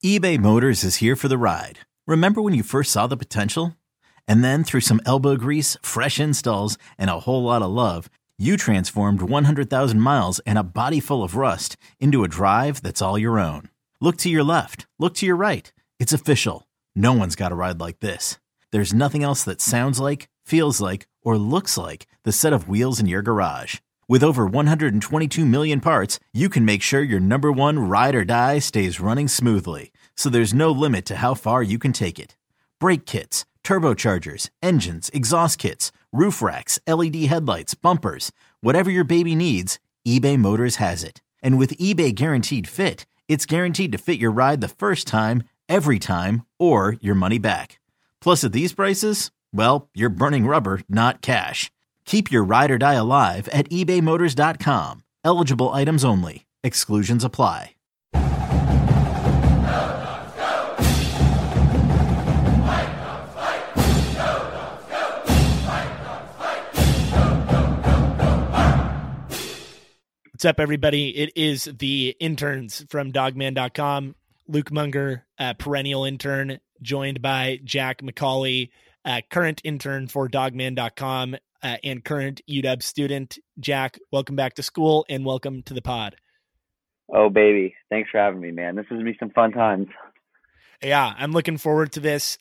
eBay Motors is here for the ride. Remember when you first saw the potential? And then through some elbow grease, fresh installs, and a whole lot of love, you transformed 100,000 miles and a body full of rust into a drive that's all your own. Look to your left. Look to your right. It's official. No one's got a ride like this. There's nothing else that sounds like, feels like, or looks like the set of wheels in your garage. With over 122 million parts, you can make sure your number one ride or die stays running smoothly. So there's no limit to how far you can take it. Brake kits, turbochargers, engines, exhaust kits, roof racks, LED headlights, bumpers, whatever your baby needs, eBay Motors has it. And with eBay Guaranteed Fit, it's guaranteed to fit your ride the first time, every time, or your money back. Plus at these prices, well, you're burning rubber, not cash. Keep your ride or die alive at ebaymotors.com. Eligible items only. Exclusions apply. What's up, everybody? It is the interns from dogman.com. Luke Munger, perennial intern, joined by Jack McCauley, current intern for dogman.com and current UW student. Jack, welcome back to school and welcome to the pod. Oh, baby. Thanks for having me, man. This is going to be some fun times. Yeah, I'm looking forward to this.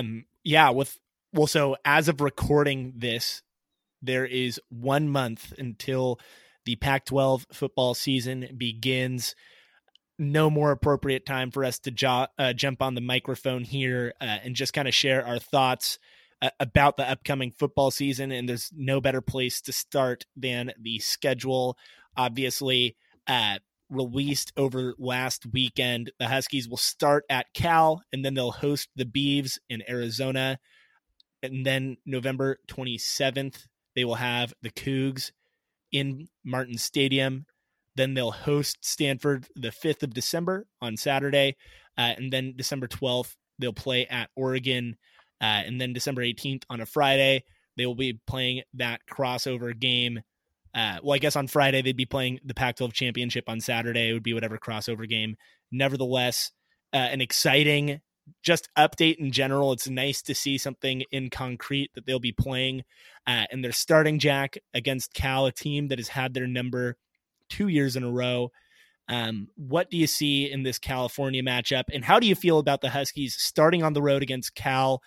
So as of recording this, there is 1 month until the Pac-12 football season begins. No more appropriate time for us to jump on the microphone here and just kind of share our thoughts about the upcoming football season. And there's no better place to start than the schedule. Obviously, released over last weekend, the Huskies will start at Cal, and then they'll host the Beavs in Arizona. And then November 27th, they will have the Cougs in Martin Stadium. Then they'll host Stanford the 5th of December on Saturday. And then December 12th, they'll play at Oregon. And then December 18th on a Friday, they will be playing that crossover game. I guess on Friday, they'd be playing the Pac-12 championship. On Saturday, it would be whatever crossover game. Nevertheless, an exciting just update in general. It's nice to see something in concrete that they'll be playing. And they're starting, Jack, against Cal, a team that has had their number 2 years in a row. What do you see in this California matchup? And how do you feel about the Huskies starting on the road against Cal?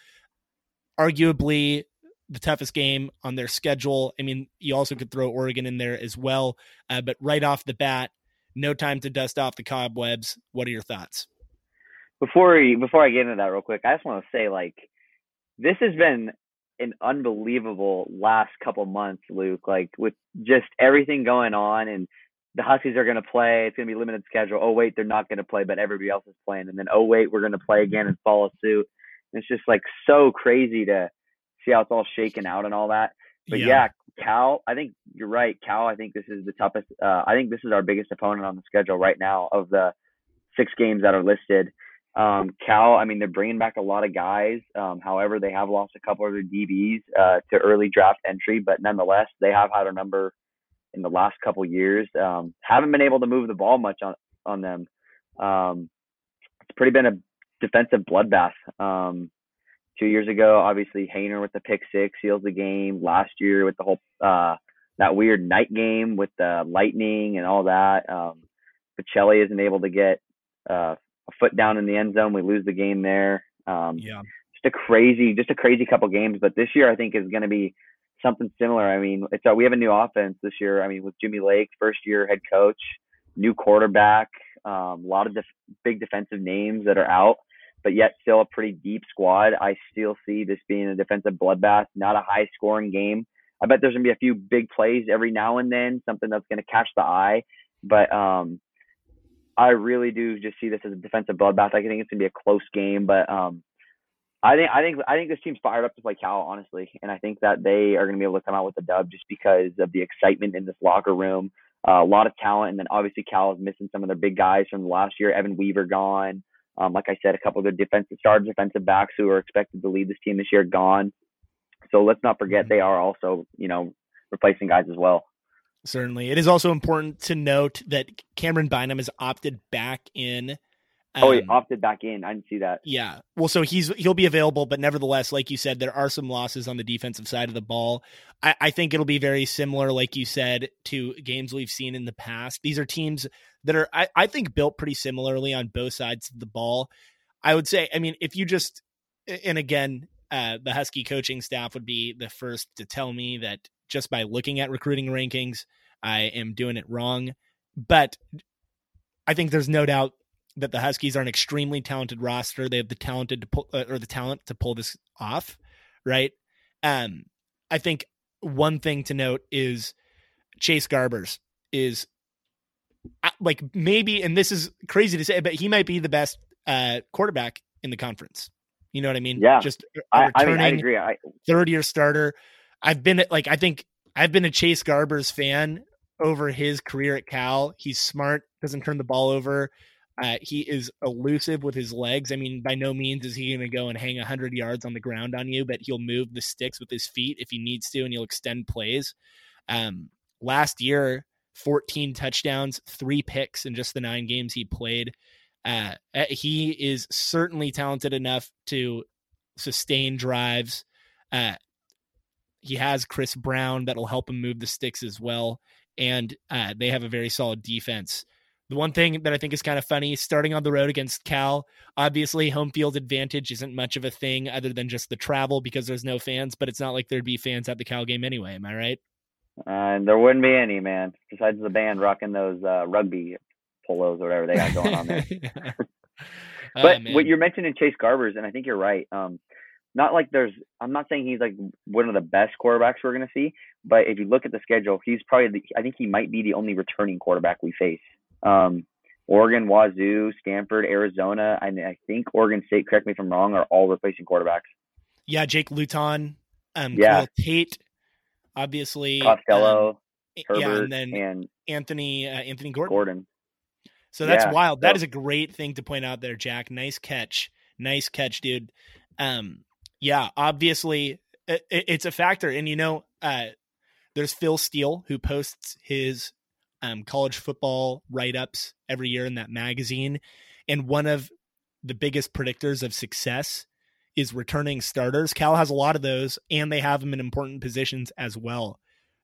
Arguably the toughest game on their schedule. I mean, you also could throw Oregon in there as well. But right off the bat, no time to dust off the cobwebs. What are your thoughts? Before I get into that real quick, I just want to say, this has been an unbelievable last couple months, Luke, with just everything going on, and the Huskies are going to play. It's going to be limited schedule. Oh, wait, they're not going to play, but everybody else is playing. And then, oh, wait, we're going to play again and follow suit. And it's just so crazy to see how it's all shaken out and all that. But yeah, Cal, I think you're right. Cal, I think this is the toughest. I think this is our biggest opponent on the schedule right now of the 6 games that are listed. Cal, I mean, they're bringing back a lot of guys. However, they have lost a couple of their DBs to early draft entry, but nonetheless, they have had a number in the last couple years. Haven't been able to move the ball much on them. It's pretty been a defensive bloodbath. 2 years ago, obviously, Haener with the pick 6 seals the game. Last year with the whole that weird night game with the lightning and all that. Pacelli isn't able to get a foot down in the end zone. We lose the game there. Just a crazy couple games. But this year, I think, is going to be something similar. I mean, we have a new offense this year. I mean, with Jimmy Lake, first year head coach, new quarterback, a lot of big defensive names that are out, but yet still a pretty deep squad. I still see this being a defensive bloodbath, not a high scoring game. I bet there's going to be a few big plays every now and then, something that's going to catch the eye. But I really do just see this as a defensive bloodbath. I think it's going to be a close game, but I think this team's fired up to play Cal, honestly, and I think that they are going to be able to come out with a dub just because of the excitement in this locker room. A lot of talent, and then obviously Cal is missing some of their big guys from last year. Evan Weaver gone. Like I said, a couple of their defensive backs who are expected to lead this team this year gone. So let's not forget they are also, replacing guys as well. Certainly. It is also important to note that Cameron Bynum has opted back in He opted back in. I didn't see that. Yeah. Well, so he'll be available, but nevertheless, like you said, there are some losses on the defensive side of the ball. I think it'll be very similar, like you said, to games we've seen in the past. These are teams that are, I think, built pretty similarly on both sides of the ball. I would say, I mean, if you just, and again, the Husky coaching staff would be the first to tell me that just by looking at recruiting rankings, I am doing it wrong. But I think there's no doubt that the Huskies are an extremely talented roster. They have the talent to pull this off, right? I think one thing to note is Chase Garbers is like maybe, and this is crazy to say, but he might be the best quarterback in the conference. You know what I mean? Yeah. Just a returning I agree. third-year starter. I think I've been a Chase Garbers fan over his career at Cal. He's smart, doesn't turn the ball over. He is elusive with his legs. I mean, by no means is he going to go and hang 100 yards on the ground on you, but he'll move the sticks with his feet if he needs to, and he'll extend plays. Last year, 14 touchdowns, 3 picks in just the 9 games he played. He is certainly talented enough to sustain drives. He has Chris Brown that'll help him move the sticks as well. And they have a very solid defense. The one thing that I think is kind of funny, starting on the road against Cal, obviously home field advantage isn't much of a thing other than just the travel because there's no fans, but it's not like there'd be fans at the Cal game anyway. Am I right? There wouldn't be any, man, besides the band rocking those rugby polos or whatever they got going on there. But what you're mentioning Chase Garbers, and I think you're right. Not like I'm not saying he's like one of the best quarterbacks we're going to see, but if you look at the schedule, he's probably I think he might be the only returning quarterback we face. Oregon, Wazoo, Stanford, Arizona, and I think Oregon State, correct me if I'm wrong, are all replacing quarterbacks. Yeah, Jake Luton, Khalil Tate, obviously. Costello, Herbert, yeah, and then and Anthony Gordon. So that's wild. That is a great thing to point out there, Jack. Nice catch, dude. Yeah, obviously it's a factor. And, there's Phil Steele who posts his college football write-ups every year in that magazine. And one of the biggest predictors of success is returning starters. Cal has a lot of those, and they have them in important positions as well.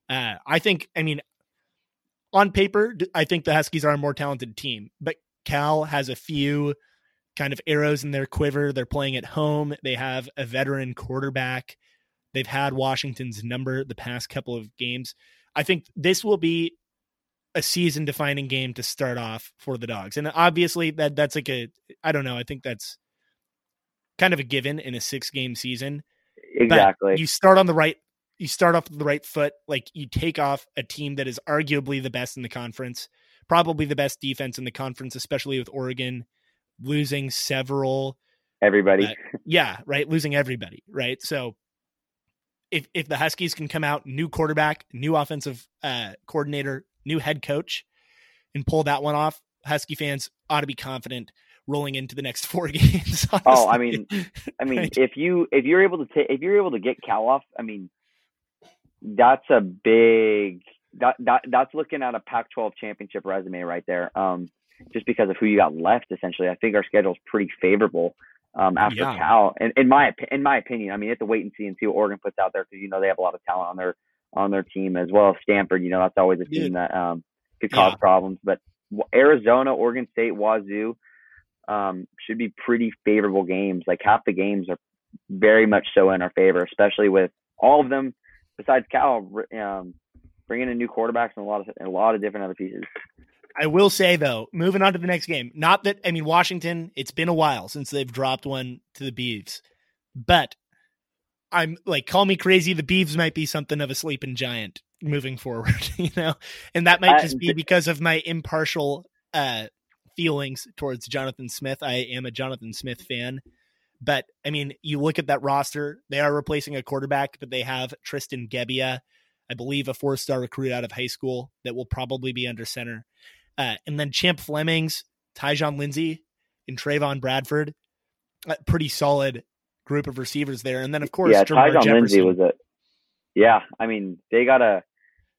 On paper, I think the Huskies are a more talented team, but Cal has a few kind of arrows in their quiver. They're playing at home. They have a veteran quarterback. They've had Washington's number the past couple of games. I think this will be a season-defining game to start off for the Dogs. And obviously that's like I think that's kind of a given in a 6-game season. Exactly. But you start off with the right foot. Like, you take off a team that is arguably the best in the conference, probably the best defense in the conference, especially with Oregon losing several. Everybody. Losing everybody. Right. So if the Huskies can come out, new quarterback, new offensive coordinator, new head coach, and pull that one off, Husky fans ought to be confident rolling into the next 4 games. Honestly. Oh, I mean, right? if you're able to get Cal off, I mean, that's a big that's looking at a Pac-12 championship resume right there. Just because of who you got left, essentially, I think our schedule is pretty favorable after Cal. And in my opinion, I mean, you have to wait and see what Oregon puts out there because they have a lot of talent on their team, as well as Stanford. That's always a team that could cause problems. But Arizona, Oregon State, Wazoo should be pretty favorable games. Like, half the games are very much so in our favor, especially with all of them besides Cal bringing in new quarterbacks and a lot of different other pieces. I will say, though, moving on to the next game, not that, I mean, Washington, it's been a while since they've dropped one to the Beavs, but I'm like, call me crazy, the Beavs might be something of a sleeping giant moving forward, and that might just be because of my impartial feelings towards Jonathan Smith. I am a Jonathan Smith fan, but I mean, you look at that roster, they are replacing a quarterback, but they have Tristan Gebbia, I believe a 4-star recruit out of high school that will probably be under center. And then Champ Flemings, Tyjon Lindsey, and Trayvon Bradford, pretty solid group of receivers there. And then, of course, Tyjon Lindsey was I mean, they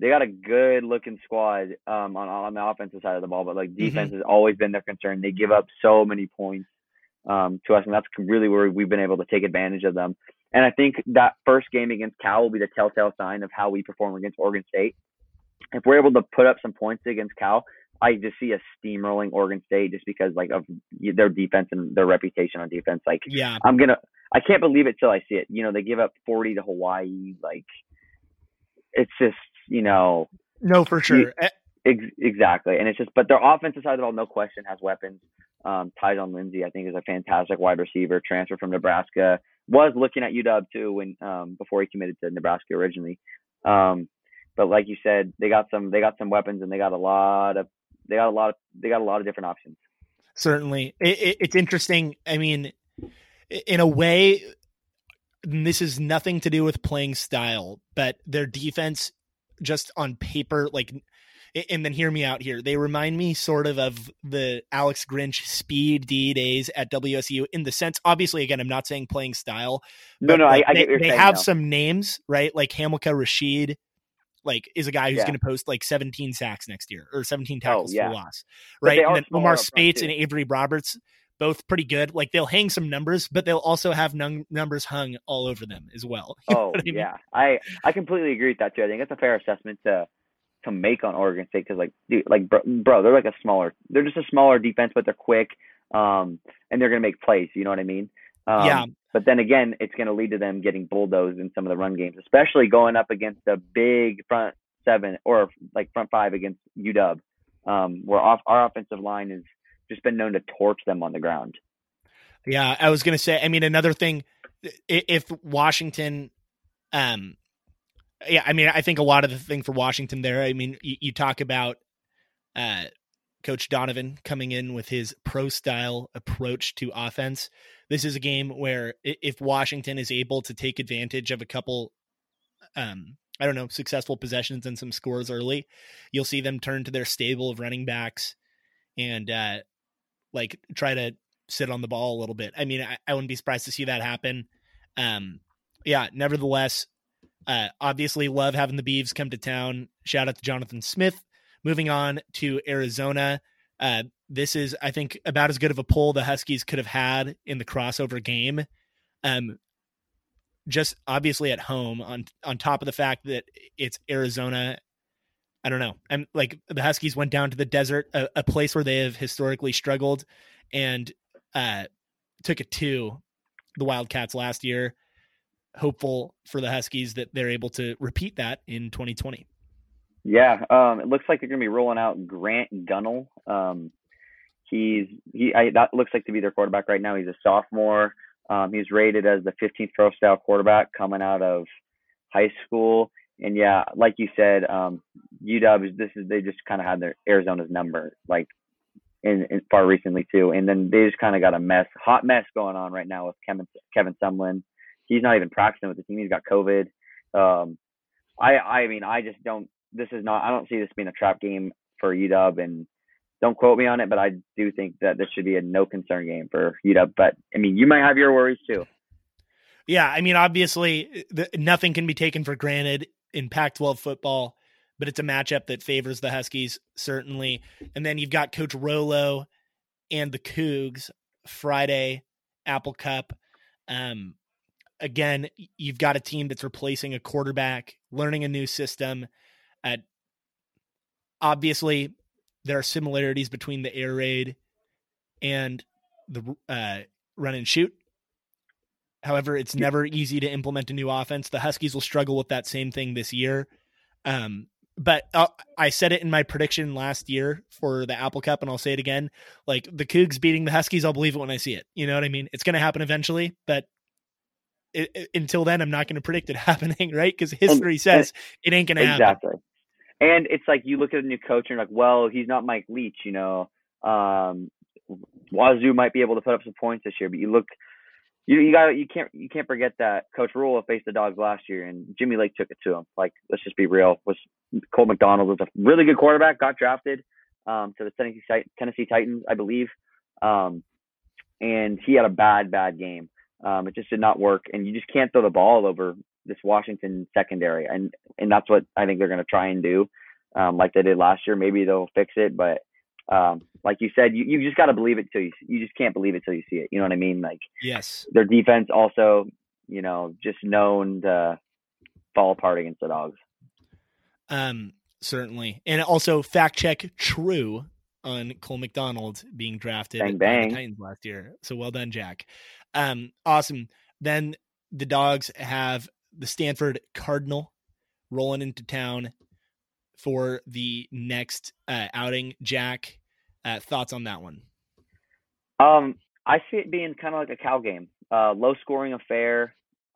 they got a good looking squad on the offensive side of the ball, but like defense has always been their concern. They give up so many points to us, and that's really where we've been able to take advantage of them. And I think that first game against Cal will be the telltale sign of how we perform against Oregon State. If we're able to put up some points against Cal, I just see a steamrolling Oregon State just because like of their defense and their reputation on defense. Like, yeah, I can't believe it till I see it. You know, they give up 40 to Hawaii. Like, it's just, you know. No, for sure. Exactly. And it's just, but their offensive side of the ball, no question, has weapons. Tyjon Lindsey, I think, is a fantastic wide receiver, transfer from Nebraska. Was looking at UW too when before he committed to Nebraska originally. But like you said, they got some weapons, and they got a lot of different options. Certainly. It's interesting. I mean, in a way, this is nothing to do with playing style, but their defense just on paper, like, and then hear me out here. They remind me sort of the Alex Grinch speed D days at WSU in the sense, obviously, again, I'm not saying playing style. No, like I get what you're saying. They have some names, right? Like Hamilka Rashid, like, is a guy who's going to post like 17 sacks next year or 17 tackles for loss, right? And then Omar Spates and Avery Roberts, both pretty good. Like, they'll hang some numbers, but they'll also have numbers hung all over them as well. Yeah. I completely agree with that too. I think that's a fair assessment to make on Oregon State, because like, dude, like bro, they're they're just a smaller defense, but they're quick, and they're gonna make plays. You know what I mean? Yeah. But then again, it's gonna lead to them getting bulldozed in some of the run games, especially going up against a big front seven or like front five against UW, where our offensive line has just been known to torch them on the ground. Yeah, I was gonna say. I mean, another thing, if Washington, yeah, I mean, I think a lot of the thing for Washington there, I mean, you talk about Coach Donovan coming in with his pro-style approach to offense. This is a game where if Washington is able to take advantage of a couple, successful possessions and some scores early, you'll see them turn to their stable of running backs and like try to sit on the ball a little bit. I mean, I wouldn't be surprised to see that happen. Yeah, nevertheless, obviously love having the Beavs come to town. Shout out to Jonathan Smith. Moving on to Arizona. This is, I think, about as good of a pull the Huskies could have had in the crossover game. Just obviously at home on top of the fact that it's Arizona. I don't know. I'm like, the Huskies went down to the desert, a place where they have historically struggled, and took it to the Wildcats last year. Hopeful for the Huskies that they're able to repeat that in 2020. Yeah, it looks like they're going to be rolling out Grant Gunnell. That looks like to be their quarterback right now. He's a sophomore. He's rated as the 15th pro-style quarterback coming out of high school. And yeah, like you said, UW, they just kind of had their Arizona's number, like in far recently too. And then they just kind of got a hot mess going on right now with Kevin Sumlin. He's not even practicing with the team. He's got COVID. I mean, I don't see this being a trap game for UW, and don't quote me on it, but I do think that this should be a no concern game for UW. But I mean, you might have your worries too. Yeah. I mean, obviously nothing can be taken for granted in Pac-12 football, but it's a matchup that favors the Huskies, certainly. And then you've got Coach Rolo and the Cougs Friday, Apple Cup. Again, you've got a team that's replacing a quarterback, learning a new system. Obviously, there are similarities between the air raid and the run and shoot. However, it's never easy to implement a new offense. The Huskies will struggle with that same thing this year. But I said it in my prediction last year for the Apple Cup, and I'll say it again. Like, the Cougs beating the Huskies, I'll believe it when I see it. You know what I mean? It's going to happen eventually, but until then, I'm not going to predict it happening, right? Because history says it ain't going to happen. Exactly. And it's like, you look at a new coach and you're like, well, he's not Mike Leach, you know. Wazoo might be able to put up some points this year, but you can't forget that Coach Rule faced the Dogs last year, and Jimmy Lake took it to him. Like, let's just be real. Cole McDonald was a really good quarterback, got drafted to the Tennessee Titans, I believe, and he had a bad game. It just did not work, and you just can't throw the ball over this Washington secondary, and that's what I think they're going to try and do, like they did last year. Maybe they'll fix it, but like you said, you just got to believe it till you just can't believe it till you see it. You know what I mean? Like, yes, their defense also, just known to fall apart against the Dogs. Certainly, and also fact check true on Cole McDonald being drafted Bang, by bang. the Titans last year. So well done, Jack. Awesome. Then the Dogs have the Stanford Cardinal rolling into town for the next outing. Jack, thoughts on that one? I see it being kind of like a Cal game, low scoring affair.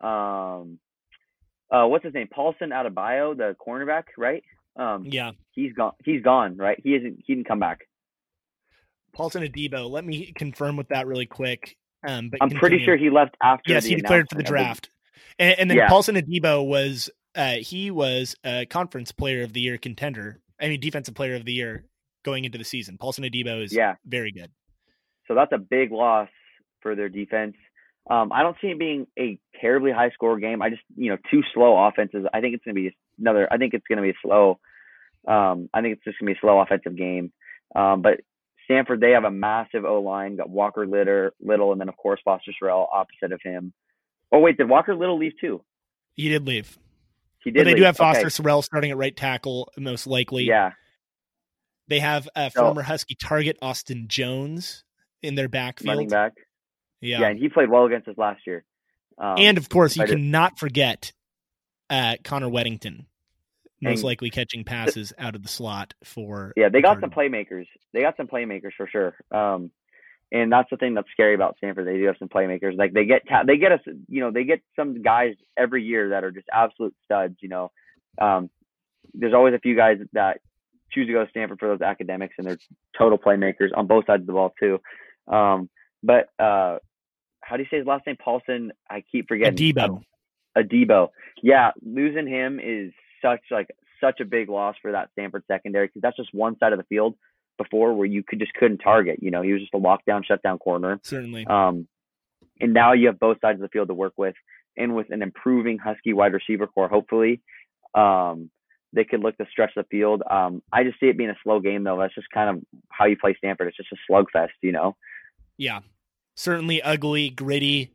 What's his name? Paulson Adebayo, the cornerback, right? Yeah, he's gone, right? He didn't come back. Paulson Adebo. Let me confirm with that really quick. But I'm pretty sure he left after. Yes, he declared for the draft. And then Paulson Adebo was he was a conference player of the year contender. I mean, defensive player of the year going into the season. Paulson Adebo is very good. So that's a big loss for their defense. I don't see it being a terribly high score game. I just, two slow offenses. I think it's going to be I think it's going to be a slow. I think it's just going to be a slow offensive game. But Stanford, they have a massive O-line. Got Walker Little, and then of course Foster Sarell opposite of him. Oh wait, did Walker Little leave too? He did leave. He did. But they do have Foster Sarell starting at right tackle, most likely. Yeah. They have former Husky target Austin Jones in their backfield. Running back. Yeah. Yeah, and he played well against us last year. And of course, you cannot forget Connor Weddington, most likely catching passes out of the slot for. Yeah, they got some playmakers. They got some playmakers for sure. And that's the thing that's scary about Stanford. They do have some playmakers. Like they get us. They get some guys every year that are just absolute studs. There's always a few guys that choose to go to Stanford for those academics, and they're total playmakers on both sides of the ball too. But how do you say his last name? Paulson. I keep forgetting. Adebo. Yeah, losing him is such a big loss for that Stanford secondary, because that's just one side of the field before where you couldn't target. He was just a lockdown, shutdown corner. Certainly. And now you have both sides of the field to work with, and with an improving Husky wide receiver core, hopefully, they could look to stretch the field. I just see it being a slow game, though. That's just kind of how you play Stanford. It's just a slugfest, Yeah, certainly ugly, gritty.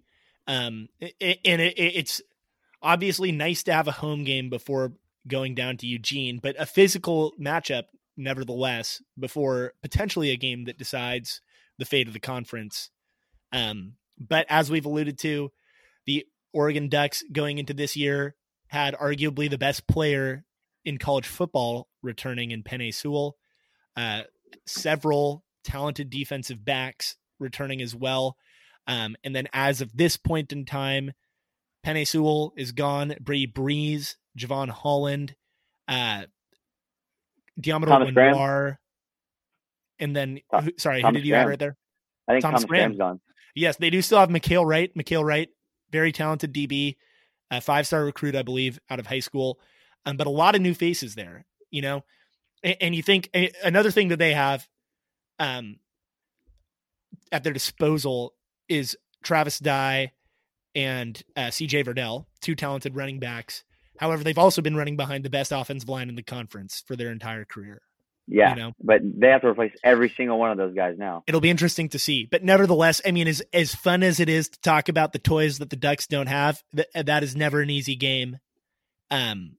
It's obviously nice to have a home game before going down to Eugene, but a physical matchup nevertheless before potentially a game that decides the fate of the conference. But as we've alluded to, the Oregon Ducks going into this year had arguably the best player in college football returning in Penei Sewell, several talented defensive backs returning as well. And then as of this point in time, Penei Sewell is gone. Brady Breeze, Javon Holland, Diamador Lenoir, and then who did you add right there? I think Thomas Graham's gone. Yes, they do still have Mikhail Wright. Mikhail Wright, very talented DB, a 5-star recruit, I believe, out of high school. But a lot of new faces there, and you think another thing that they have at their disposal is Travis Dye and CJ Verdell, two talented running backs. However, they've also been running behind the best offensive line in the conference for their entire career. Yeah, but they have to replace every single one of those guys now. It'll be interesting to see. But nevertheless, I mean, as fun as it is to talk about the toys that the Ducks don't have, that is never an easy game. And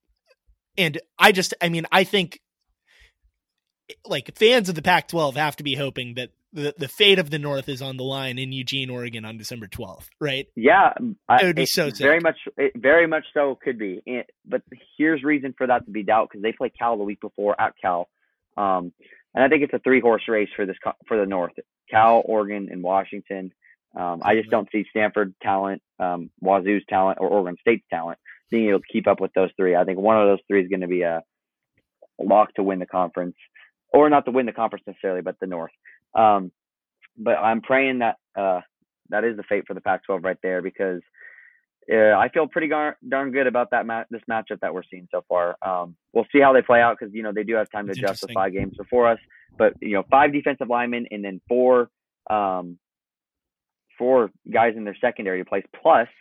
I think like fans of the Pac-12 have to be hoping that the fate of the North is on the line in Eugene, Oregon on December 12th, right? Yeah. It would be so sick. Very much so could be. But here's reason for that to be doubt, because they play Cal the week before at Cal. And I think it's a 3-horse race for the North. Cal, Oregon, and Washington. I just don't see Stanford talent, Wazoo's talent, or Oregon State's talent being able to keep up with those three. I think one of those three is going to be a lock to win the conference, or not to win the conference necessarily, but the North. But I'm praying that that is the fate for the Pac-12 right there, because I feel pretty darn good about this matchup that we're seeing so far. We'll see how they play out, because they do have time to adjust with 5 games before us. But 5 defensive linemen, and then 4 guys in their secondary to place, plus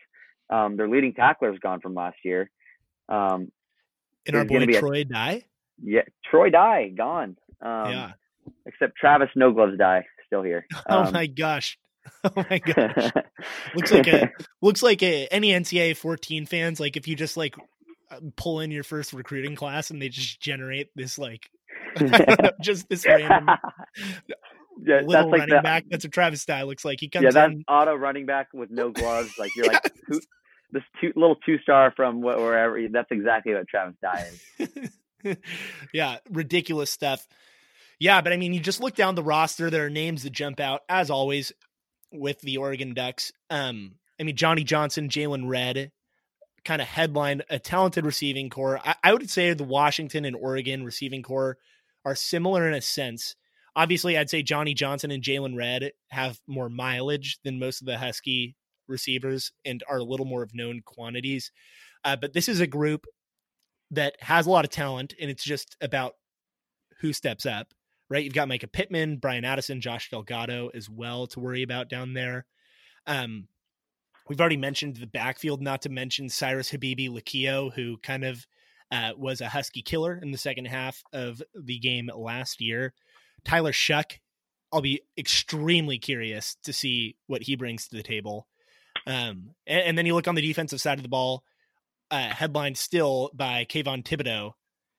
Their leading tackler is gone from last year. And our boy Troy Dye? Yeah, Troy Dye, gone. Yeah. Except Travis No Gloves Dye, still here. Oh my gosh. Oh my gosh. looks like any NCAA 14 fans, like if you just like pull in your first recruiting class and they just generate this like I don't know, just this random little like running back. That's what Travis Dye looks like. He comes in. That's auto running back with no gloves. Like you're like this little 2-star from wherever. That's exactly what Travis Dye is. Yeah, ridiculous stuff. Yeah, but I mean, you just look down the roster. There are names that jump out as always with the Oregon Ducks. I mean, Johnny Johnson, Jalen Redd kind of headlined a talented receiving core. I would say the Washington and Oregon receiving core are similar in a sense. Obviously, I'd say Johnny Johnson and Jalen Redd have more mileage than most of the Husky receivers and are a little more of known quantities. But this is a group that has a lot of talent, and it's just about who steps up, right? You've got Micah Pittman, Brian Addison, Josh Delgado as well to worry about down there. We've already mentioned the backfield, not to mention Cyrus Habibi Lakio, who kind of was a Husky killer in the second half of the game last year. Tyler Shuck, I'll be extremely curious to see what he brings to the table. And then you look on the defensive side of the ball, headlined still by Kayvon Thibodeau,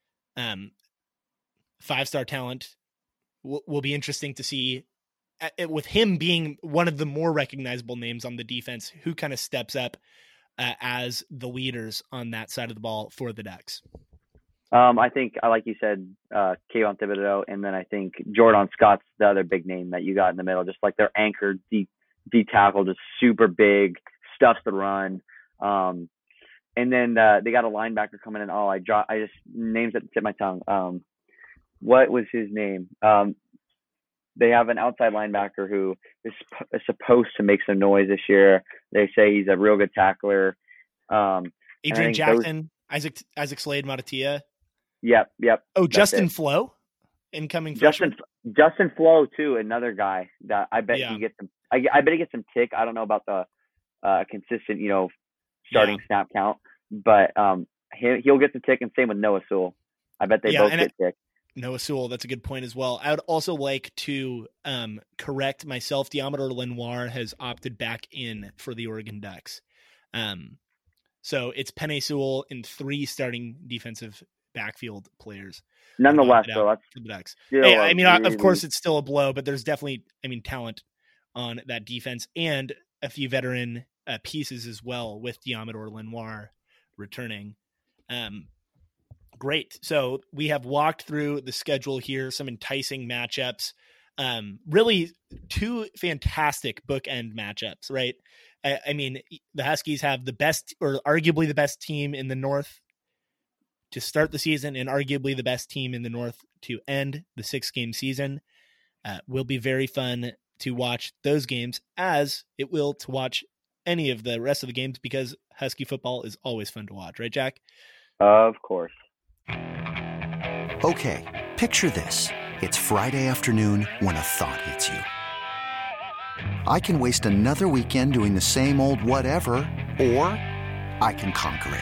5-star talent. Will be interesting to see with him being one of the more recognizable names on the defense, who kind of steps up as the leaders on that side of the ball for the Ducks. I think, like you said, Kayvon Thibodeau, and then I think Jordan Scott's the other big name that you got in the middle, just like their anchor D tackle, just super big, stuffs the run. And then they got a linebacker coming in. I just names at the tip of my tongue. What was his name? They have an outside linebacker who is supposed to make some noise this year. They say he's a real good tackler. Adrian Jackson, Isaac Slade Matatia. Yep. Oh, Justin Flo, incoming Justin Flo too, another guy that I bet he gets some. I bet he gets some tick. I don't know about the consistent, starting snap count, but he'll get the tick, and same with Noah Sewell. I bet they both get tick. Noah Sewell, that's a good point as well. I would also like to correct myself. Diamador Lenoir has opted back in for the Oregon Ducks. So it's Penei Sewell and 3 starting defensive backfield players. Nonetheless, though, that's the Ducks. Hey, I mean, of course, it's still a blow, but there's definitely, talent on that defense and a few veteran pieces as well with Diamador Lenoir returning. Great. So we have walked through the schedule here, some enticing matchups, really 2 fantastic bookend matchups, right? I mean, the Huskies have the best, or arguably the best team in the North to start the season, and arguably the best team in the North to end the 6-game season. Will be very fun to watch those games, as it will to watch any of the rest of the games, because Husky football is always fun to watch, right, Jack? Of course. Okay, picture this. It's Friday afternoon when a thought hits you. I can waste another weekend doing the same old whatever, or I can conquer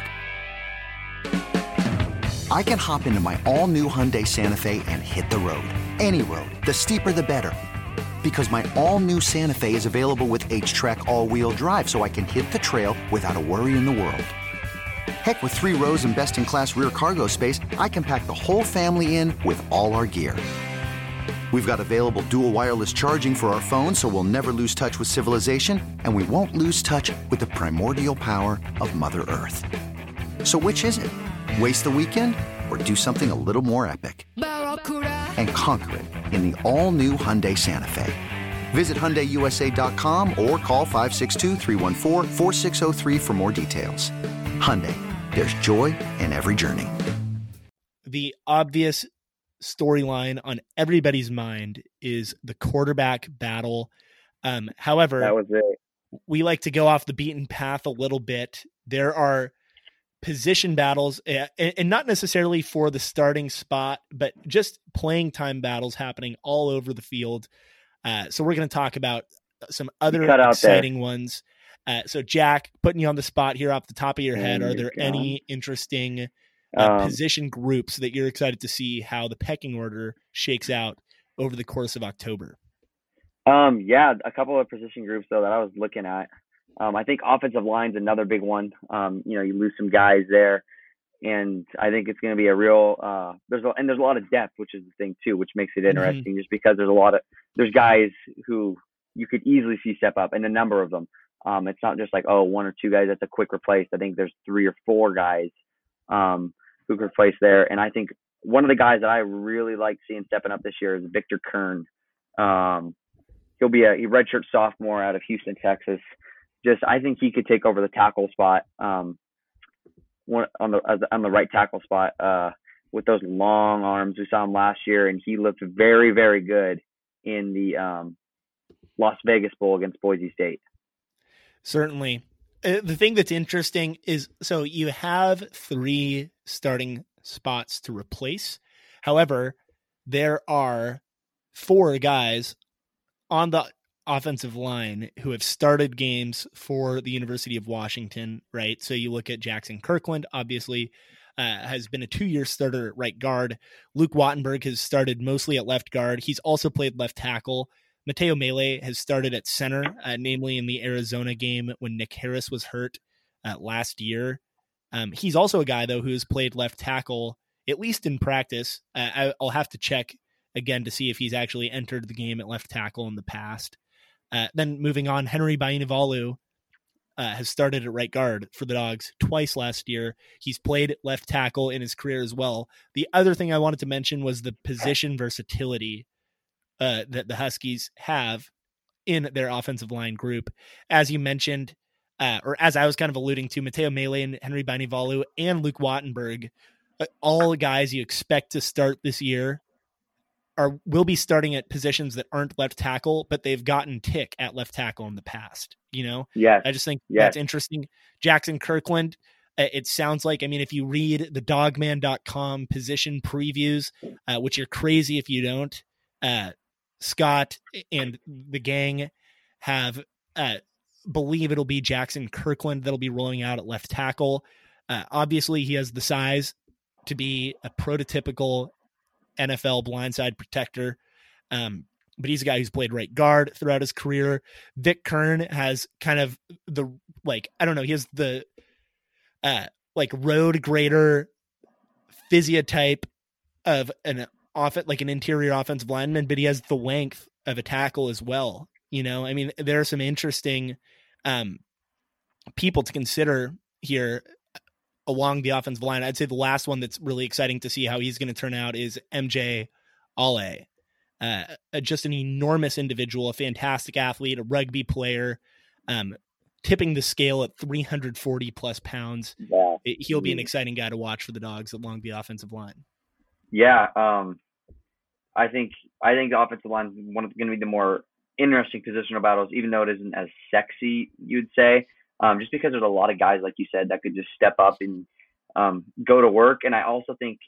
it. I can hop into my all-new Hyundai Santa Fe and hit the road. Any road. The steeper, the better. Because my all-new Santa Fe is available with H-Track all-wheel drive, so I can hit the trail without a worry in the world. Heck, with 3 rows and best-in-class rear cargo space, I can pack the whole family in with all our gear. We've got available dual wireless charging for our phones, so we'll never lose touch with civilization, and we won't lose touch with the primordial power of Mother Earth. So which is it? Waste the weekend or do something a little more epic and conquer it in the all-new Hyundai Santa Fe. Visit HyundaiUSA.com or call 562-314-4603 for more details. Hyundai, there's joy in every journey. The obvious storyline on everybody's mind is the quarterback battle. However, that was it. We like to go off the beaten path a little bit. There are position battles, and not necessarily for the starting spot, but just playing time battles happening all over the field. So we're going to talk about some other exciting ones. So Jack, putting you on the spot here off the top of your head, are there any interesting position groups that you're excited to see how the pecking order shakes out over the course of October? Yeah, a couple of position groups though that I was looking at. I think offensive line's another big one. You lose some guys there, and I think it's going to be a real. There's a lot of depth, which is the thing too, which makes it interesting. Just because there's guys who you could easily see step up, and a number of them. It's not just like one or two guys that's a quick replace. I think there's 3 or 4 guys who could replace there, and I think one of the guys that I really like seeing stepping up this year is Victor Kern. He'll be a redshirt sophomore out of Houston, Texas. I think he could take over the tackle spot, on the right tackle spot, with those long arms. We saw him last year, and he looked very, very good in the Las Vegas Bowl against Boise State. Certainly. The thing that's interesting is, so you have 3 starting spots to replace. However, there are 4 guys on the offensive line who have started games for the University of Washington, right? So you look at Jackson Kirkland, obviously, has been a 2-year starter at right guard. Luke Wattenberg has started mostly at left guard. He's also played left tackle. Mateo Mele has started at center, namely in the Arizona game when Nick Harris was hurt last year. He's also a guy, though, who has played left tackle, at least in practice. I'll have to check again to see if he's actually entered the game at left tackle in the past. Then moving on, Henry Bainivalu has started at right guard for the Dogs twice last year. He's played left tackle in his career as well. The other thing I wanted to mention was the position versatility that the Huskies have in their offensive line group. As you mentioned, or as I was kind of alluding to, Mateo Mele and Henry Bainivalu and Luke Wattenberg, all guys you expect to start this year will be starting at positions that aren't left tackle, but they've gotten tick at left tackle in the past. Yeah, I just think that's interesting. Jackson Kirkland, it sounds like, if you read the dogman.com position previews, which you're crazy if you don't, Scott and the gang have believe it'll be Jackson Kirkland that'll be rolling out at left tackle. Obviously, he has the size to be a prototypical NFL blindside protector, but he's a guy who's played right guard throughout his career. Vic Kern has kind of he has the road grader physiotype of an interior offensive lineman, but he has the length of a tackle as well. There are some interesting people to consider here along the offensive line. I'd say the last one that's really exciting to see how he's going to turn out is MJ Ale. Just an enormous individual, a fantastic athlete, a rugby player, tipping the scale at 340 plus pounds. Yeah. He'll be an exciting guy to watch for the Dogs along the offensive line. Yeah. I think the offensive line is going to be the more interesting positional battles, even though it isn't as sexy, you'd say, just because there's a lot of guys, like you said, that could just step up and go to work. And I also think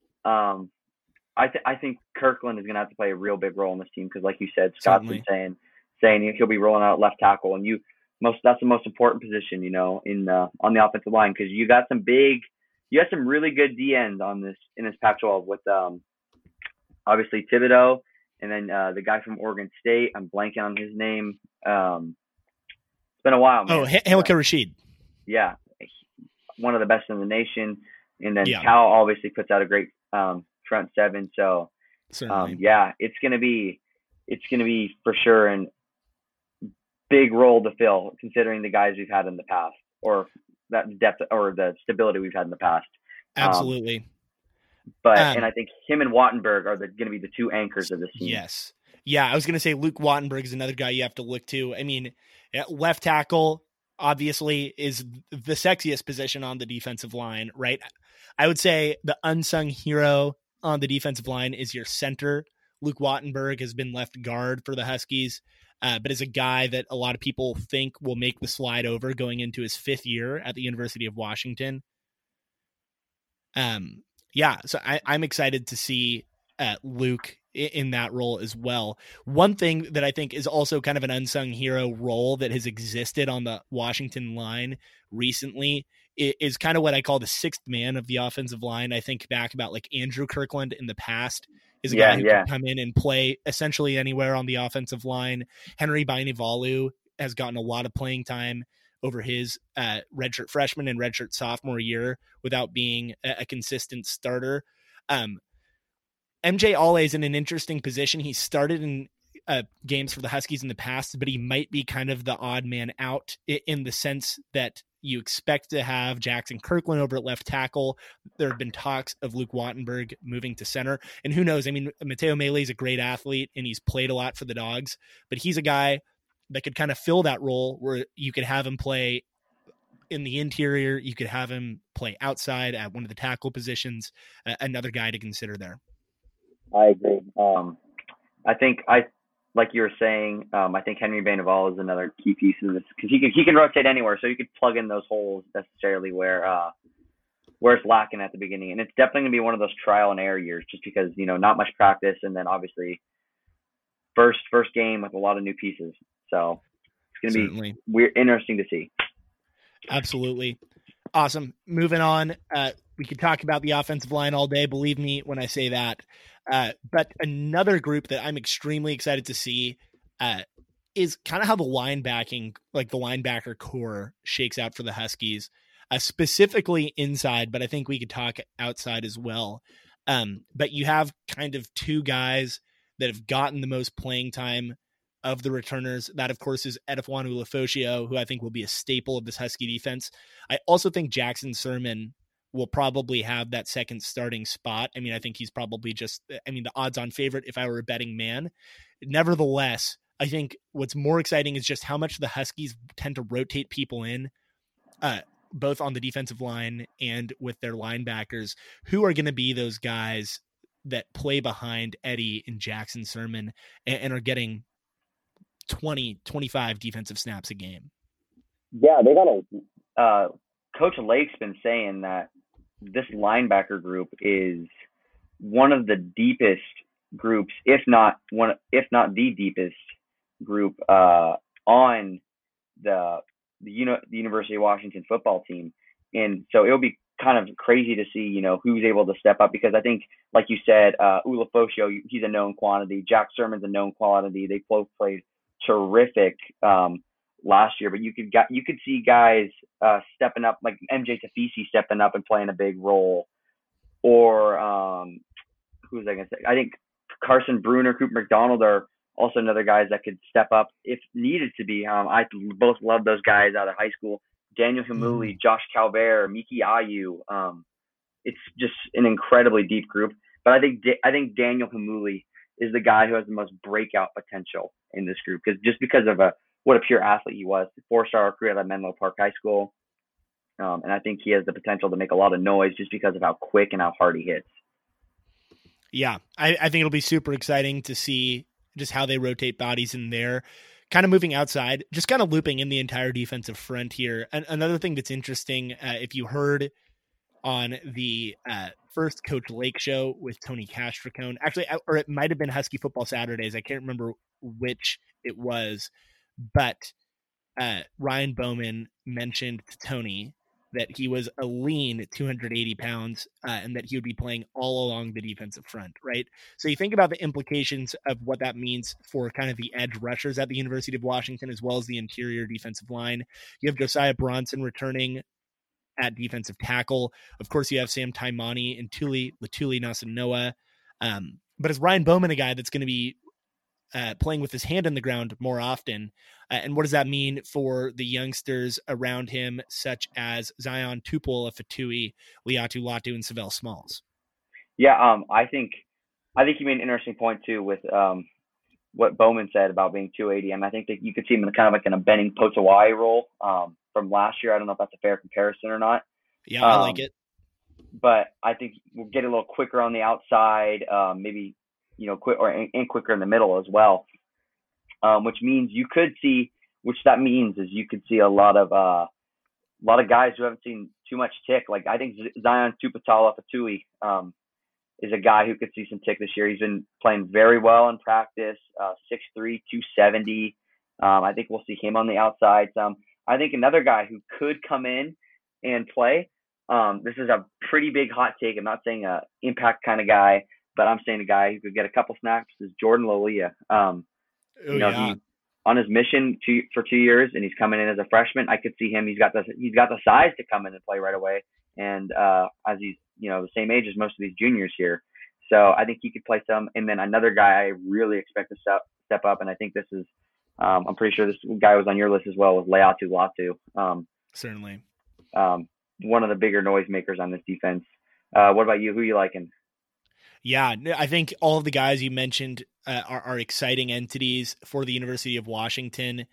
I think Kirkland is going to have to play a real big role in this team because, like you said, Scott's been saying he'll be rolling out left tackle, and that's the most important position, on the offensive line, because you got some really good DNs in this Pac-12 with obviously Thibodeau, and then the guy from Oregon State. I'm blanking on his name. It's been a while, man. Oh, Hamilcar Rashed. Yeah, one of the best in the nation. And then Cal obviously puts out a great front seven. So it's gonna be for sure a big role to fill, considering the guys we've had in the past, or that depth or the stability we've had in the past. Absolutely. And I think him and Wattenberg are going to be the 2 anchors of this team. Yes. Yeah, I was going to say Luke Wattenberg is another guy you have to look to. Left tackle obviously is the sexiest position on the defensive line, right? I would say the unsung hero on the defensive line is your center. Luke Wattenberg has been left guard for the Huskies, but is a guy that a lot of people think will make the slide over going into his 5th year at the University of Washington. So I'm excited to see Luke in that role as well. One thing that I think is also kind of an unsung hero role that has existed on the Washington line recently is kind of what I call the sixth man of the offensive line. I think back about like Andrew Kirkland in the past is a guy who can come in and play essentially anywhere on the offensive line. Henry Bainivalu has gotten a lot of playing time over his redshirt freshman and redshirt sophomore year without being a consistent starter. MJ Ole is in an interesting position. He started in games for the Huskies in the past, but he might be kind of the odd man out in the sense that you expect to have Jackson Kirkland over at left tackle. There have been talks of Luke Wattenberg moving to center, and who knows? I mean, Mateo Mele is a great athlete and he's played a lot for the Dogs, but he's a guy that could kind of fill that role where you could have him play in the interior. You could have him play outside at one of the tackle positions. Another guy to consider there. I agree. I think like you were saying, I think Henry Bainivalu is another key piece in this because he can rotate anywhere, so you could plug in those holes necessarily where it's lacking at the beginning, and it's definitely gonna be one of those trial and error years, just because not much practice, and then obviously first game with a lot of new pieces, so it's gonna be interesting to see. Absolutely. Awesome. Moving on. We could talk about the offensive line all day. Believe me when I say that. But another group that I'm extremely excited to see is kind of how the linebacker core shakes out for the Huskies, specifically inside, but I think we could talk outside as well. But you have kind of two guys that have gotten the most playing time of the returners. That, of course, is Edefwon Ulofoshio, who I think will be a staple of this Husky defense. I also think Jackson Sermon will probably have that second starting spot. I mean, I think he's probably the odds-on favorite if I were a betting man. Nevertheless, I think what's more exciting is just how much the Huskies tend to rotate people in, both on the defensive line and with their linebackers, who are going to be those guys that play behind Eddie and Jackson Sermon and are getting 20, 25 defensive snaps a game. Yeah, they got Coach Lake's been saying that this linebacker group is one of the deepest groups, if not the deepest group on the University of Washington football team. And so it'll be kind of crazy to see, who's able to step up, because I think, like you said, Ulofoshio, he's a known quantity. Jack Sermon's a known quantity. They both played terrific last year, but you could see guys stepping up, like MJ Tafisi stepping up and playing a big role, or who was I gonna say? I think Carson Bruner, Cooper McDonald are also another guys that could step up if needed to be. I both love those guys out of high school. Daniel Hamuli, Josh Calvert, Miki Ayu. It's just an incredibly deep group. But I think Daniel Hamuli is the guy who has the most breakout potential in this group, because of what a pure athlete he was. 4-star recruit at Menlo Park High School. And I think he has the potential to make a lot of noise just because of how quick and how hard he hits. Yeah, I think it'll be super exciting to see just how they rotate bodies in there. Kind of moving outside, just kind of looping in the entire defensive front here. And another thing that's interesting, if you heard on the first Coach Lake show with Tony Castricone, actually, or it might have been Husky Football Saturdays, I can't remember which it was, but Ryan Bowman mentioned to Tony that he was a lean 280 pounds and that he would be playing all along the defensive front, right? So you think about the implications of what that means for kind of the edge rushers at the University of Washington, as well as the interior defensive line. You have Josiah Bronson returning at defensive tackle. Of course, you have Sam Taimani and Latuli Nasanoa. But is Ryan Bowman a guy that's going to be playing with his hand in the ground more often? And what does that mean for the youngsters around him, such as Zion Tupuola-Fatui, Liatu Latu, and Savell Smalls? Yeah, I think you made an interesting point too with what Bowman said about being 280. I think that you could see him in kind of like in a Benning Potawai role from last year. I don't know if that's a fair comparison or not. Yeah, I like it. But I think we'll get a little quicker on the outside, maybe quicker in the middle as well. Which means you could see a lot of guys who haven't seen too much tick. Like I think Zion Tupuola-Fatui is a guy who could see some tick this year. He's been playing very well in practice, 6'3", 270. I think we'll see him on the outside some. I think another guy who could come in and play, this is a pretty big hot take. I'm not saying a impact kind of guy, but I'm saying a guy who could get a couple snaps is Jordan Lolia. He's on his mission for 2 years, and he's coming in as a freshman. I could see him. He's got the size to come in and play right away. And as he's the same age as most of these juniors here, so I think he could play some. And then another guy I really expect to step up, and I think this is, I'm pretty sure this guy was on your list as well, was Laiatu Latu. Certainly, one of the bigger noisemakers on this defense. What about you? Who are you liking? Yeah, I think all of the guys you mentioned are exciting entities for the University of Washington.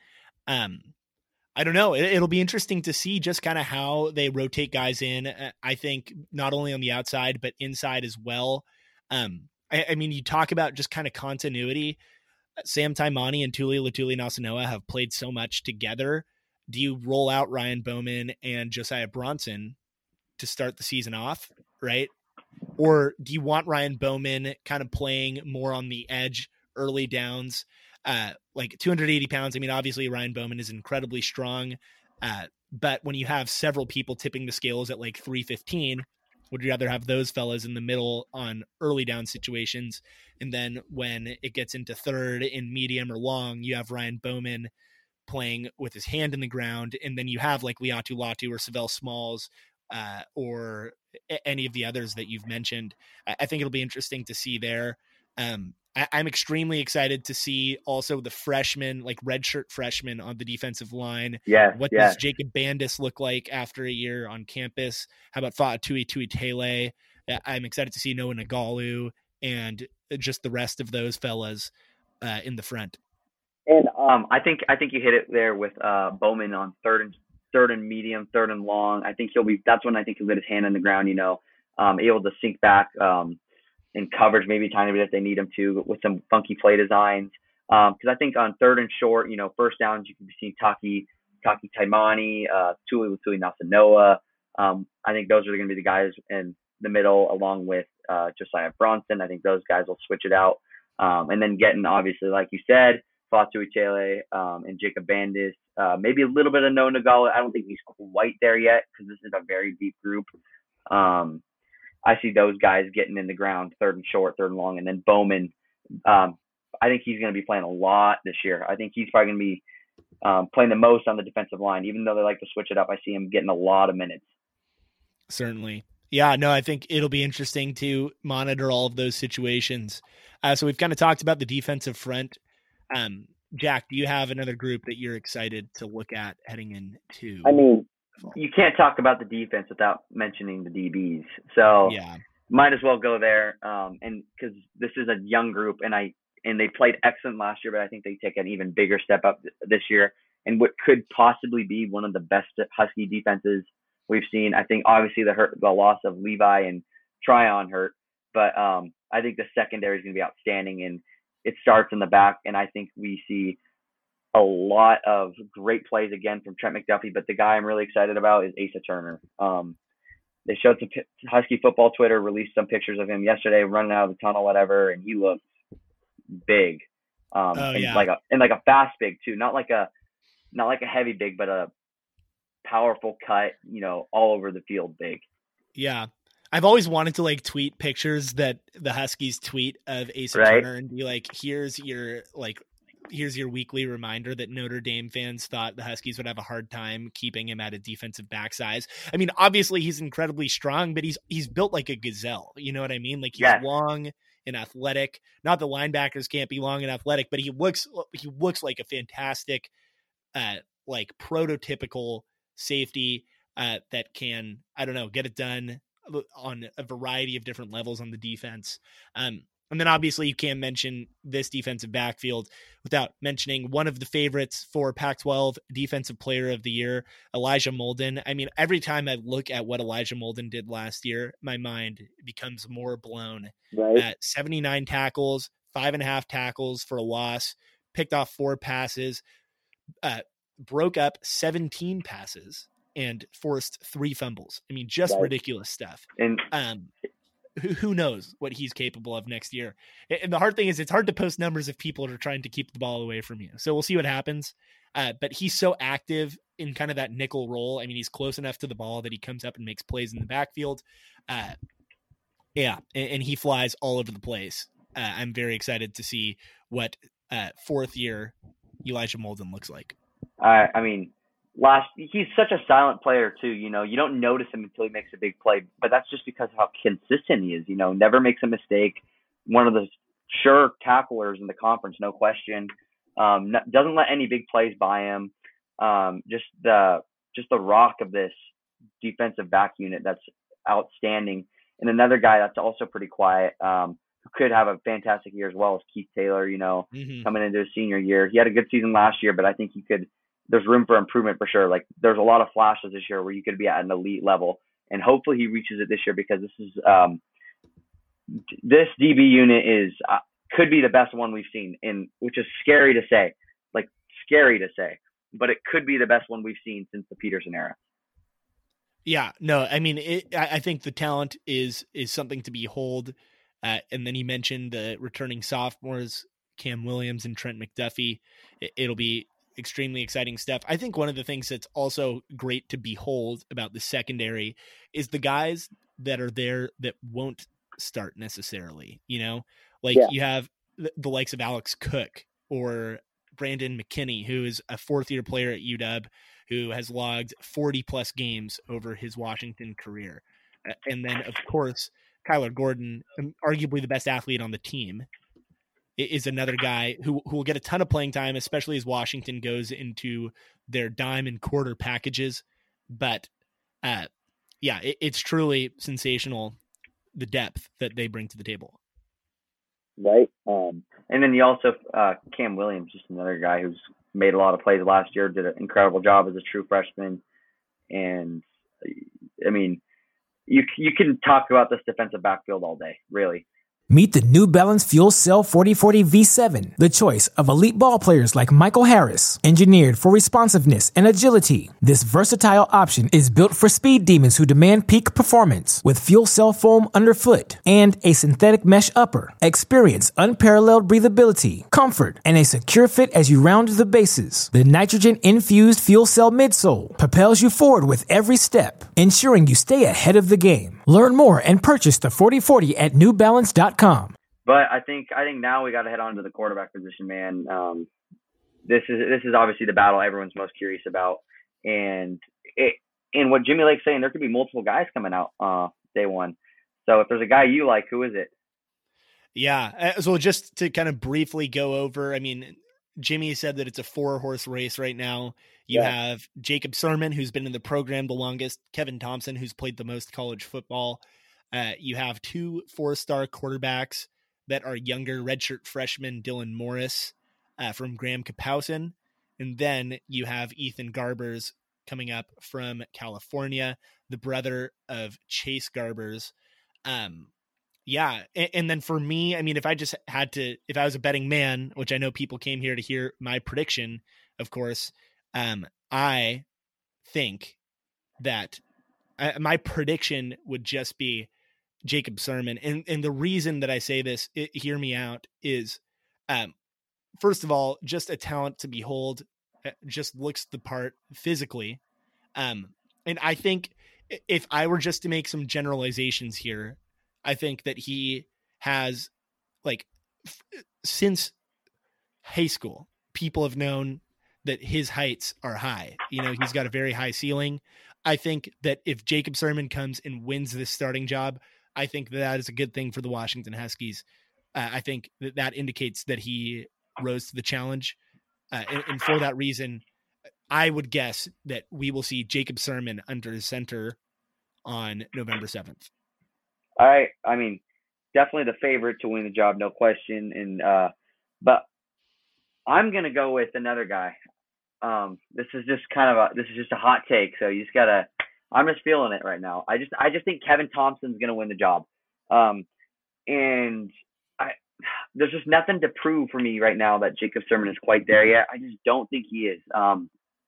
I don't know. It'll be interesting to see just kind of how they rotate guys in. I think not only on the outside, but inside as well. I mean, you talk about just kind of continuity. Sam Taimani and Tuli Latuli-Nasanoa have played so much together. Do you roll out Ryan Bowman and Josiah Bronson to start the season off, right? Or do you want Ryan Bowman kind of playing more on the edge, early downs, like 280 pounds? I mean, obviously Ryan Bowman is incredibly strong, but when you have several people tipping the scales at like 315, would you rather have those fellas in the middle on early down situations? And then when it gets into third in medium or long, you have Ryan Bowman playing with his hand in the ground. And then you have like Laiatu Latu or Savell Smalls, or any of the others that you've mentioned. I think it'll be interesting to see there. I'm extremely excited to see also the freshmen, like redshirt freshmen on the defensive line. What does Jacob Bandis look like after a year on campus? How about Fa'atui Tuitele? I'm excited to see Noah Nagalu and just the rest of those fellas in the front. And I think you hit it there with Bowman on third and medium, third and long. I think that's when I think he'll get his hand on the ground, able to sink back in coverage, maybe a tiny bit if they need him to, with some funky play designs. Because I think on third and short, first downs, you can be seeing Taki Taimani, Tuli Nasanoa. I think those are going to be the guys in the middle, along with Josiah Bronson. I think those guys will switch it out. And then getting, obviously, like you said, Fa'atui Tuitele and Jacob Bandis, maybe a little bit of Noah Nagalu. I don't think he's quite there yet because this is a very deep group. I see those guys getting in the ground, third and short, third and long, and then Bowman. I think he's going to be playing a lot this year. I think he's probably going to be playing the most on the defensive line. Even though they like to switch it up, I see him getting a lot of minutes. Certainly. Yeah, no, I think it'll be interesting to monitor all of those situations. So we've kind of talked about the defensive front. Jack, do you have another group that you're excited to look at heading into? I mean, you can't talk about the defense without mentioning the DBs. So might as well go there. And because this is a young group, and they played excellent last year, but I think they take an even bigger step up this year. And what could possibly be one of the best Husky defenses we've seen. I think obviously the loss of Levi and Tryon hurt, but I think the secondary is going to be outstanding, and it starts in the back. And I think we see a lot of great plays again from Trent McDuffie, but the guy I'm really excited about is Asa Turner. They showed some Husky football Twitter released some pictures of him yesterday running out of the tunnel, whatever, and he looks big. Like a fast big too, not like a heavy big, but a powerful cut, all over the field big. Yeah. I've always wanted to tweet pictures that the Huskies tweet of Asa Turner and be like, here's your weekly reminder that Notre Dame fans thought the Huskies would have a hard time keeping him at a defensive back size. I mean, obviously he's incredibly strong, but he's built like a gazelle. You know what I mean? Like he's long and athletic. Not that linebackers can't be long and athletic, but he looks like a fantastic, prototypical safety that can, get it done on a variety of different levels on the defense. And then obviously you can't mention this defensive backfield without mentioning one of the favorites for Pac-12 Defensive Player of the Year, Elijah Molden. I mean, every time I look at what Elijah Molden did last year, my mind becomes more blown. At 79 tackles, 5.5 tackles for a loss, picked off 4 passes, broke up 17 passes, and forced 3 fumbles. I mean, just ridiculous stuff. And who knows what he's capable of next year. And the hard thing is it's hard to post numbers if people are trying to keep the ball away from you. So we'll see what happens. But he's so active in kind of that nickel role. I mean, he's close enough to the ball that he comes up and makes plays in the backfield. And he flies all over the place. I'm very excited to see what fourth year Elijah Molden looks like. I mean, he's such a silent player too. You don't notice him until he makes a big play, but that's just because of how consistent he is. Never makes a mistake. One of the sure tacklers in the conference, no question. Doesn't let any big plays by him. Just the rock of this defensive back unit that's outstanding. And another guy that's also pretty quiet, who could have a fantastic year as well, is Keith Taylor. Coming into his senior year, he had a good season last year, but I think there's room for improvement for sure. Like, there's a lot of flashes this year where you could be at an elite level, and hopefully he reaches it this year, because this DB unit could be the best one we've seen, which is scary to say, but it could be the best one we've seen since the Peterson era. Yeah, no, I mean, I think the talent is something to behold. And then he mentioned the returning sophomores, Cam Williams and Trent McDuffie. It'll be extremely exciting stuff. I think one of the things that's also great to behold about the secondary is the guys that are there that won't start necessarily. You have the likes of Alex Cook or Brandon McKinney, who is a fourth-year player at UW, who has logged 40-plus games over his Washington career. And then, of course, Kyler Gordon, arguably the best athlete on the team, is another guy who will get a ton of playing time, especially as Washington goes into their dime and quarter packages. But, it's truly sensational, the depth that they bring to the table. Right. And then you also, Cam Williams, just another guy who's made a lot of plays last year, did an incredible job as a true freshman. And, I mean, you can talk about this defensive backfield all day, really. Meet the New Balance Fuel Cell 4040 V7, the choice of elite ball players like Michael Harris. Engineered for responsiveness and agility, this versatile option is built for speed demons who demand peak performance. With fuel cell foam underfoot and a synthetic mesh upper, experience unparalleled breathability, comfort, and a secure fit as you round the bases. The nitrogen-infused fuel cell midsole propels you forward with every step, ensuring you stay ahead of the game. Learn more and purchase the 4040 at newbalance.com. But I think now we got to head on to the quarterback position, man. This is obviously the battle everyone's most curious about, and what Jimmy Lake's saying, there could be multiple guys coming out day one. So if there's a guy you like, who is it? Yeah. So just to kind of briefly go over, I mean, Jimmy said that it's a 4-horse race right now. You have Jacob Sirmon, who's been in the program the longest, Kevin Thompson, who's played the most college football. You have 2 4-star quarterbacks that are younger, redshirt freshman Dylan Morris from Graham Kapowsin. And then you have Ethan Garbers coming up from California, the brother of Chase Garbers. And then for me, I mean, if I was a betting man, which I know people came here to hear my prediction, of course, I think that my prediction would just be Jacob Sirmon. And the reason that I say this, hear me out, is first of all, just a talent to behold, just looks the part physically. And I think if I were just to make some generalizations here, I think that he has, like, since high school, people have known that his heights are high. He's got a very high ceiling. I think that if Jacob Sirmon comes and wins this starting job, I think that is a good thing for the Washington Huskies. I think that indicates that he rose to the challenge. And for that reason, I would guess that we will see Jacob Sirmon under center on November 7th. All right. I mean, definitely the favorite to win the job, no question. And but I'm gonna go with another guy. This is just a hot take, so you just gotta. I'm just feeling it right now. I just think Kevin Thompson's gonna win the job, and there's just nothing to prove for me right now that Jacob Sirmon is quite there yet. I just don't think he is.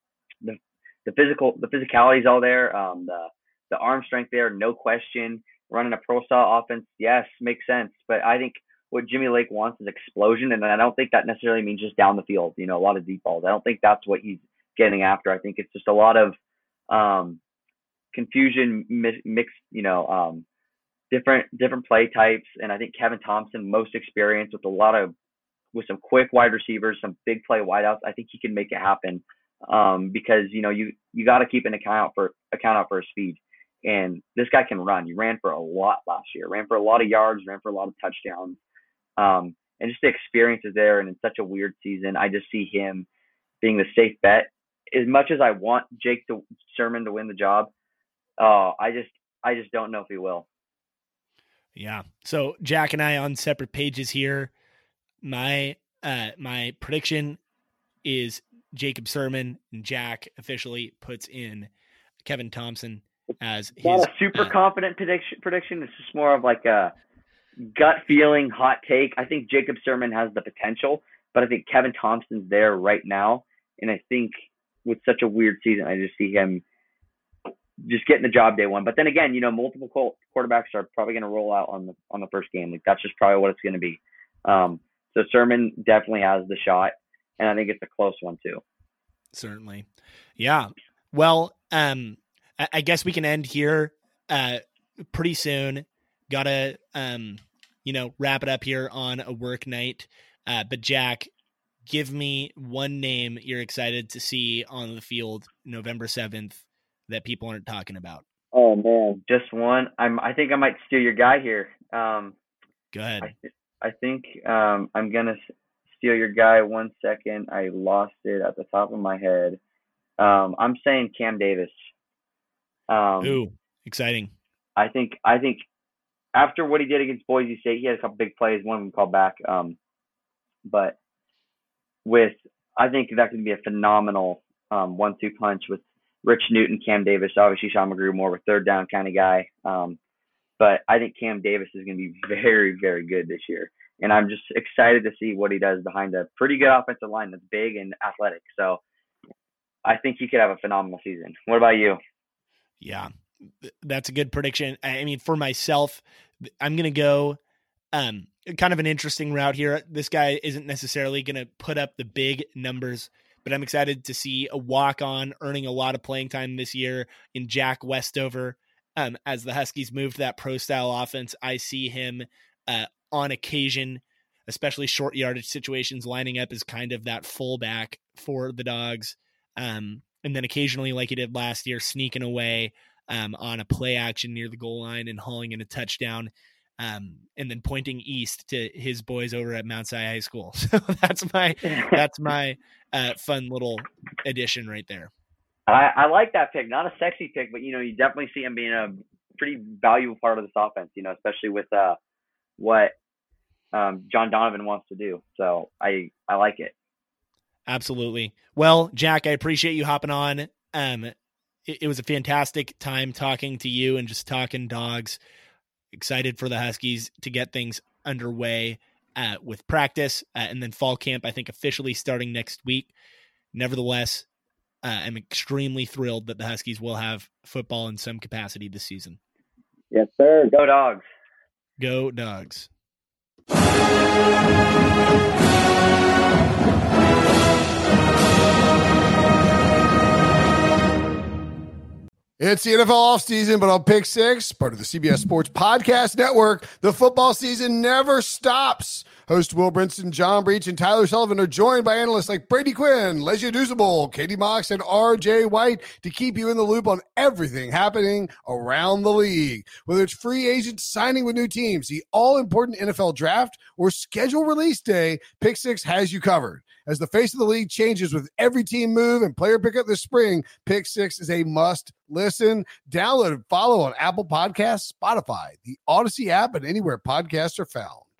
The physicality is all there. The arm strength there, no question. running a pro-style offense, yes, makes sense. But I think what Jimmy Lake wants is explosion, and I don't think that necessarily means just down the field, a lot of deep balls. I don't think that's what he's getting after. I think it's just a lot of confusion, mixed, different play types. And I think Kevin Thompson, most experienced with some quick wide receivers, some big play wideouts. I think he can make it happen because you got to keep an account out for his speed. And this guy can run. He ran for a lot last year. Ran for a lot of yards. Ran for a lot of touchdowns. And just the experience is there. And in such a weird season, I just see him being the safe bet. As much as I want Jake Sirmon to win the job, I just don't know if he will. Yeah. So Jack and I on separate pages here. My prediction is Jacob Sirmon, and Jack officially puts in Kevin Thompson as his. Not a super confident prediction. It's just more of like a gut feeling, hot take. I think Jacob Sirmon has the potential, but I think Kevin Thompson's there right now, and I think with such a weird season, I just see him just getting the job day one. But then again, multiple quarterbacks are probably going to roll out on the first game. Like that's just probably what it's going to be. So Sirmon definitely has the shot, and I think it's a close one too. Certainly. Yeah. Well, I guess we can end here pretty soon. Gotta, wrap it up here on a work night. But Jack, give me one name you're excited to see on the field November 7th that people aren't talking about. Oh man, just one. I think I might steal your guy here. Go ahead. I think I'm gonna steal your guy. 1 second, I lost it at the top of my head. I'm saying Cam Davis. Ooh, exciting. I think after what he did against Boise State, he had a couple big plays. One of them called back. But I think that can be a phenomenal 1-2 punch with Rich Newton, Cam Davis. Obviously, Sean McGrew, more of a third down kind of guy. But I think Cam Davis is going to be very, very good this year. And I'm just excited to see what he does behind a pretty good offensive line that's big and athletic. So I think he could have a phenomenal season. What about you? Yeah, that's a good prediction. I mean, for myself, I'm going to go kind of an interesting route here. This guy isn't necessarily going to put up the big numbers, but I'm excited to see a walk-on earning a lot of playing time this year in Jack Westover. As the Huskies move to that pro-style offense, I see him on occasion, especially short yardage situations, lining up as kind of that fullback for the Dogs. And then occasionally, like he did last year, sneaking away on a play action near the goal line and hauling in a touchdown, and then pointing east to his boys over at Mount Si High School. So that's my fun little addition right there. I like that pick. Not a sexy pick, but you definitely see him being a pretty valuable part of this offense. Especially with what John Donovan wants to do. So I like it. Absolutely. Well, Jack, I appreciate you hopping on. It was a fantastic time talking to you and just talking Dogs. Excited for the Huskies to get things underway with practice and then fall camp, I think officially starting next week. Nevertheless, I'm extremely thrilled that the Huskies will have football in some capacity this season. Yes, sir. Go Dogs. Go Dogs. It's the NFL offseason, but on Pick Six, part of the CBS Sports Podcast Network, the football season never stops. Host Will Brinson, John Breach, and Tyler Sullivan are joined by analysts like Brady Quinn, Lesia Dusable, Katie Mox, and R.J. White to keep you in the loop on everything happening around the league. Whether it's free agents signing with new teams, the all-important NFL draft, or schedule release day, Pick Six has you covered. As the face of the league changes with every team move and player pickup this spring, Pick Six is a must listen. Download and follow on Apple Podcasts, Spotify, the Odyssey app, and anywhere podcasts are found.